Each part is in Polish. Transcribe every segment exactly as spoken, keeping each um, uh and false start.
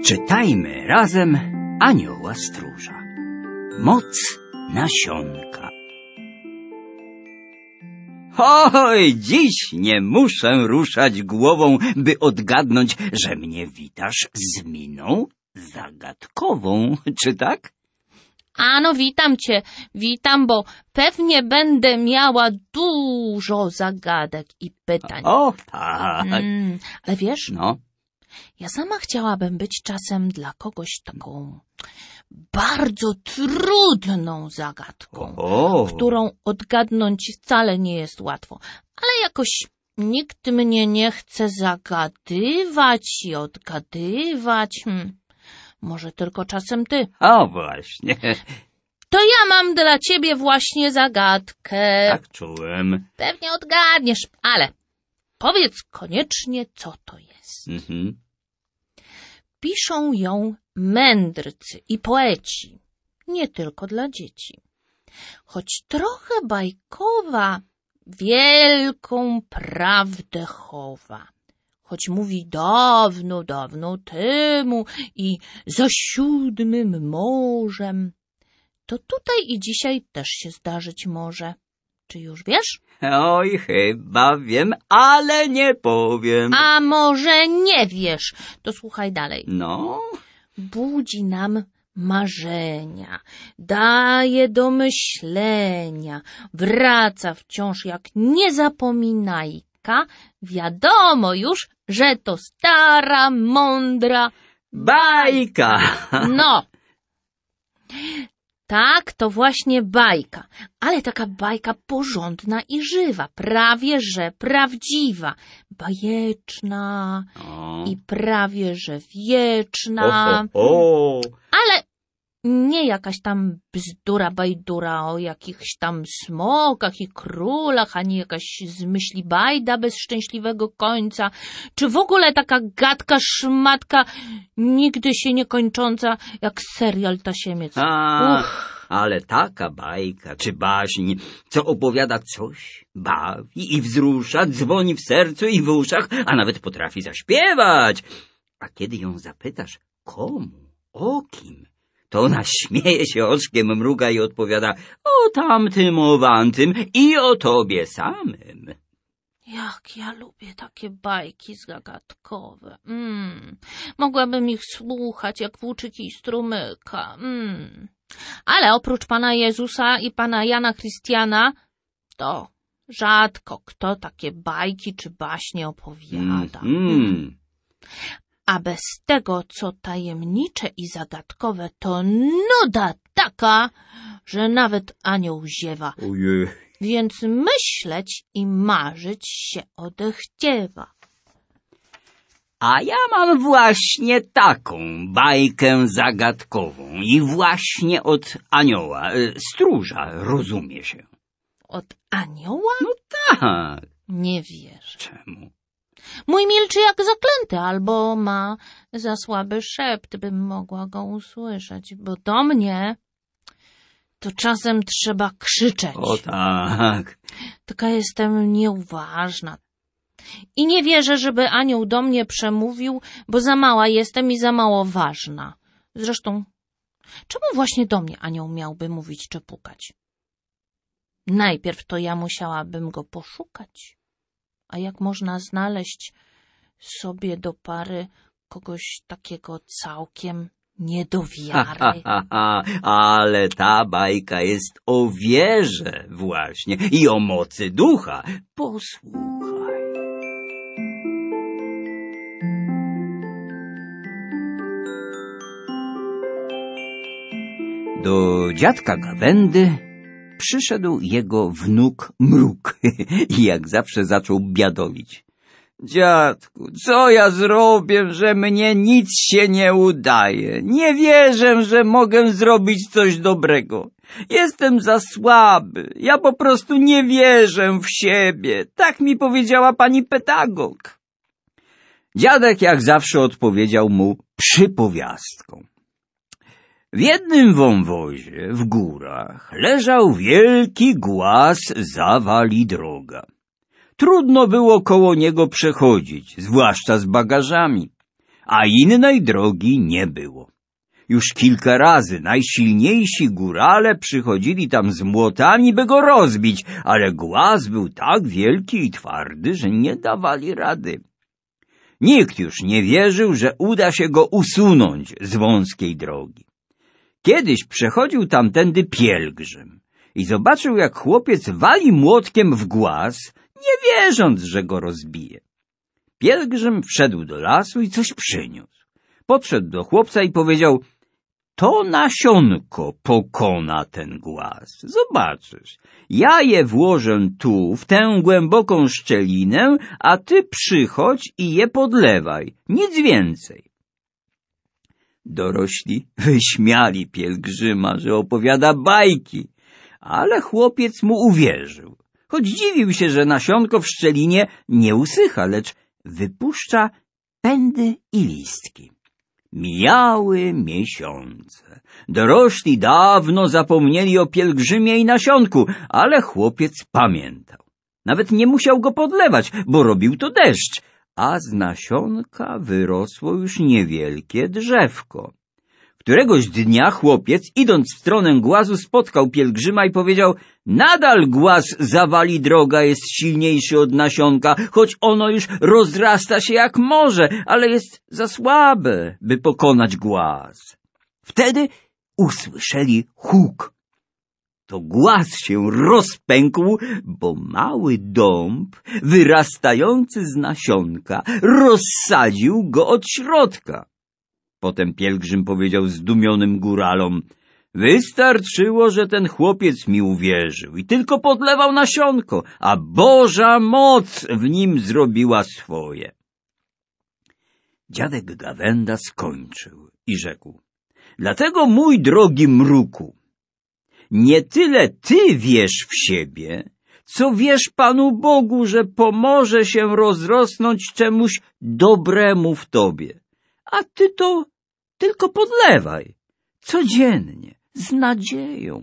Czytajmy razem Anioła Stróża. Moc nasionka. Oj, dziś nie muszę ruszać głową, by odgadnąć, że mnie witasz z miną zagadkową, czy tak? Ano, witam cię, witam, bo pewnie będę miała dużo zagadek i pytań. O, tak. Mm, ale wiesz, No, ja sama chciałabym być czasem dla kogoś taką bardzo trudną zagadką, o, którą odgadnąć wcale nie jest łatwo. Ale jakoś nikt mnie nie chce zagadywać i odgadywać. Hmm. Może tylko czasem ty. o właśnie, To ja mam dla ciebie właśnie zagadkę. tak czułem. Pewnie odgadniesz, ale powiedz koniecznie, co to jest. Mhm. Piszą ją mędrcy i poeci, nie tylko dla dzieci. Choć trochę bajkowa, wielką prawdę chowa. Choć mówi dawno, dawno temu i za siódmym morzem, to tutaj i dzisiaj też się zdarzyć może. Czy już wiesz? Oj, chyba wiem, ale nie powiem. A może nie wiesz? To słuchaj dalej. No, Budzi nam marzenia, daje do myślenia, wraca wciąż jak niezapominajka. Wiadomo już, że to stara, mądra bajka. No, tak, to właśnie bajka, ale taka bajka porządna i żywa, prawie że prawdziwa, bajeczna O, i prawie że wieczna, o, o. ale nie jakaś tam bzdura bajdura o jakichś tam smokach i królach, ani jakaś zmyśli bajda bez szczęśliwego końca, czy w ogóle taka gadka szmatka nigdy się nie kończąca jak serial Tasiemiec. A, Uch. ale taka bajka czy baśń, co opowiada coś, bawi i wzrusza, dzwoni w sercu i w uszach, a nawet potrafi zaśpiewać. A kiedy ją zapytasz, komu, o kim, to ona śmieje się oczkiem, mruga i odpowiada o tamtym, o wantym i o tobie samym. Jak ja lubię takie bajki zagadkowe. Mm. Mogłabym ich słuchać jak włóczyki i strumyka. Mm. Ale oprócz Pana Jezusa i Pana Jana Chrystiana, to rzadko kto takie bajki czy baśnie opowiada. Mm. A bez tego, co tajemnicze i zagadkowe, to nuda taka, że nawet anioł ziewa. Ojej. Więc myśleć i marzyć się odechciewa. A ja mam właśnie taką bajkę zagadkową i właśnie od anioła, e, stróża, rozumie się. Od anioła? No tak. Nie wierzę. Czemu? Mój milczy jak zaklęty, albo ma za słaby szept, bym mogła go usłyszeć, bo do mnie to czasem trzeba krzyczeć. O tak. Taka jestem nieuważna. I nie wierzę, żeby anioł do mnie przemówił, bo za mała jestem i za mało ważna. Zresztą, czemu właśnie do mnie anioł miałby mówić czy pukać? Najpierw to ja musiałabym go poszukać. A jak można znaleźć sobie do pary kogoś takiego całkiem nie do wiary? Ha, ha, ha, ale ta bajka jest o wierze właśnie i o mocy ducha. Posłuchaj. Do dziadka Gawędy przyszedł jego wnuk Mruk i jak zawsze zaczął biadowić. Dziadku, co ja zrobię, że mnie nic się nie udaje? Nie wierzę, że mogę zrobić coś dobrego. Jestem za słaby. Ja po prostu nie wierzę w siebie. Tak mi powiedziała pani pedagog. Dziadek jak zawsze odpowiedział mu przypowiastką. W jednym wąwozie w górach leżał wielki głaz zawali droga. Trudno było koło niego przechodzić, zwłaszcza z bagażami. a innej drogi nie było. Już kilka razy najsilniejsi górale przychodzili tam z młotami, by go rozbić, ale głaz był tak wielki i twardy, że nie dawali rady. Nikt już nie wierzył, że uda się go usunąć z wąskiej drogi. Kiedyś przechodził tamtędy pielgrzym i zobaczył, jak chłopiec wali młotkiem w głaz, nie wierząc, że go rozbije. Pielgrzym wszedł do lasu i coś przyniósł. Podszedł do chłopca i powiedział: to nasionko pokona ten głaz. Zobaczysz, ja je włożę tu, w tę głęboką szczelinę, a ty przychodź i je podlewaj. Nic więcej. Dorośli wyśmiali pielgrzyma, że opowiada bajki, ale chłopiec mu uwierzył, choć dziwił się, że nasionko w szczelinie nie usycha, lecz wypuszcza pędy i listki. Mijały miesiące. Dorośli dawno zapomnieli o pielgrzymie i nasionku, ale chłopiec pamiętał. Nawet nie musiał go podlewać, bo robił to deszcz, a z nasionka wyrosło już niewielkie drzewko. Któregoś dnia chłopiec, idąc w stronę głazu, spotkał pielgrzyma i powiedział: nadal głaz zawali droga jest silniejszy od nasionka, choć ono już rozrasta się jak morze, ale jest za słabe, by pokonać głaz. Wtedy usłyszeli huk. To głaz się rozpękł, bo mały dąb, wyrastający z nasionka, rozsadził go od środka. Potem pielgrzym powiedział zdumionym góralom: wystarczyło, że ten chłopiec mi uwierzył i tylko podlewał nasionko, a Boża moc w nim zrobiła swoje. Dziadek Gawenda skończył i rzekł: dlatego, mój drogi mruku, nie tyle ty wierz w siebie, co wierz Panu Bogu, że pomoże się rozrosnąć czemuś dobremu w tobie. A ty to tylko podlewaj, codziennie, z nadzieją.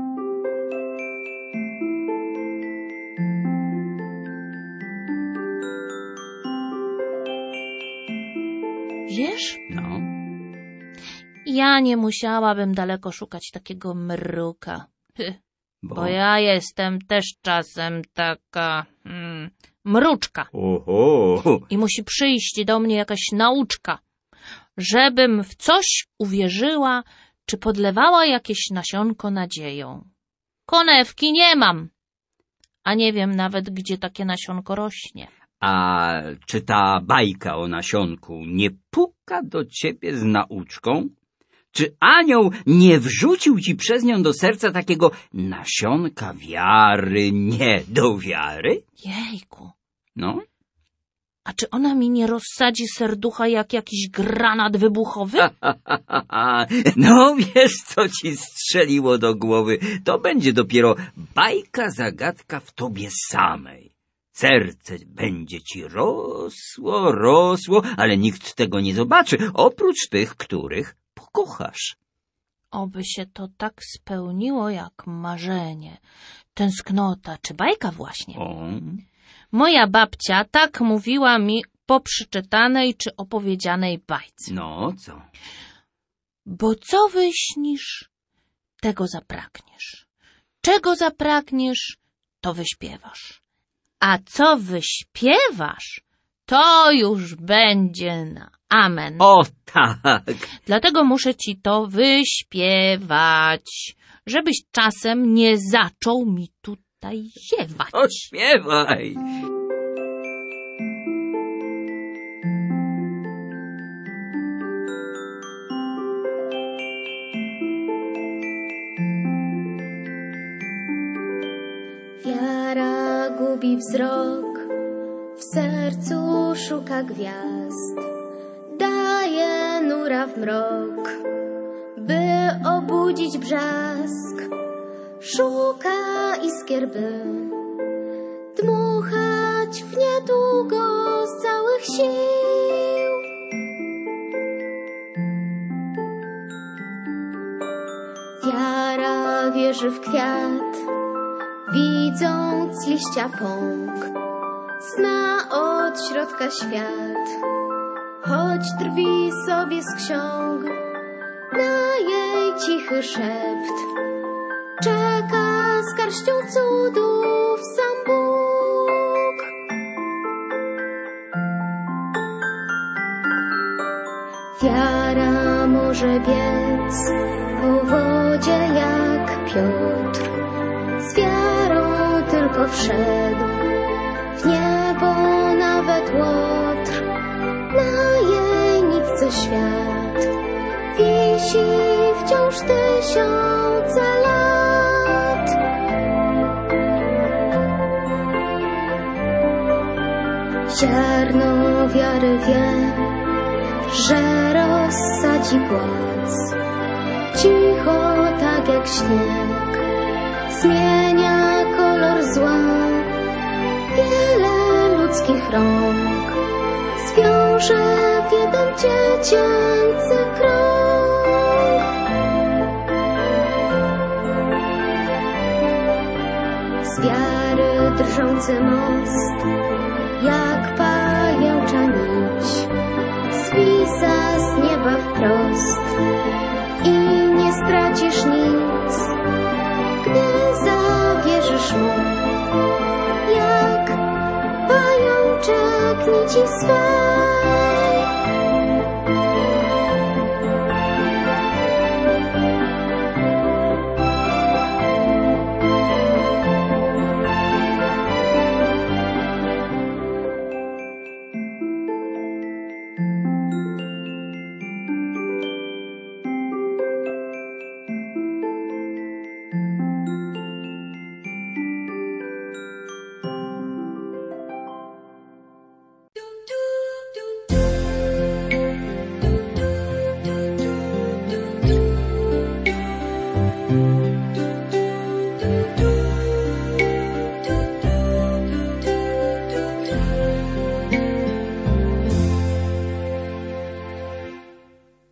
Wiesz? No. Ja nie musiałabym daleko szukać takiego mruka. Bo, Bo ja jestem też czasem taka mm, mruczka. Oho. I musi przyjść do mnie jakaś nauczka, żebym w coś uwierzyła, czy podlewała jakieś nasionko nadzieją. Konewki nie mam, a nie wiem nawet, gdzie takie nasionko rośnie. A czy ta bajka o nasionku nie puka do ciebie z nauczką? Czy anioł nie wrzucił ci przez nią do serca takiego nasionka wiary, nie do wiary? Jejku, No? a czy ona mi nie rozsadzi serducha jak jakiś granat wybuchowy? No wiesz, co ci strzeliło do głowy? To będzie dopiero bajka zagadka w tobie samej. Serce będzie ci rosło, rosło, ale nikt tego nie zobaczy, oprócz tych, których pokochasz. Oby się to tak spełniło jak marzenie, tęsknota czy bajka właśnie. O. Moja babcia tak mówiła mi po przeczytanej czy opowiedzianej bajce. No, co? Bo co wyśnisz, tego zapragniesz. Czego zapragniesz, to wyśpiewasz. A co wyśpiewasz, to już będzie na amen. O tak! Dlatego muszę ci to wyśpiewać, żebyś czasem nie zaczął mi tutaj ziewać. O, śpiewaj! Wiara gubi wzrok, w sercu szuka gwiazd, daje nura w mrok, by obudzić brzask. Szuka iskier, by dmuchać w niedługo z całych sił. Wiara wierzy w kwiat, widząc liścia pąk, zna od środka świat. choć drwi sobie z ksiąg na jej cichy szept. Czeka z garścią cudów sam Bóg. Wiara może biec po wodzie jak Piotr. Z wiarą tylko wszedł w niebo nawet Łotr. Na jej nitce świat wisi wciąż tysiące lat. Ziarno wiary wie, że rozsadzi płac. Cicho tak jak śnieg zmienia kolor zła. Wiele ludzkich rąk zwiąże w jeden dziecięcy krąg. Z wiary drżący most jak pajęcza nić zwisa z nieba wprost i nie stracisz nic, gdy zawierzysz mu, jak pajączek nici swe.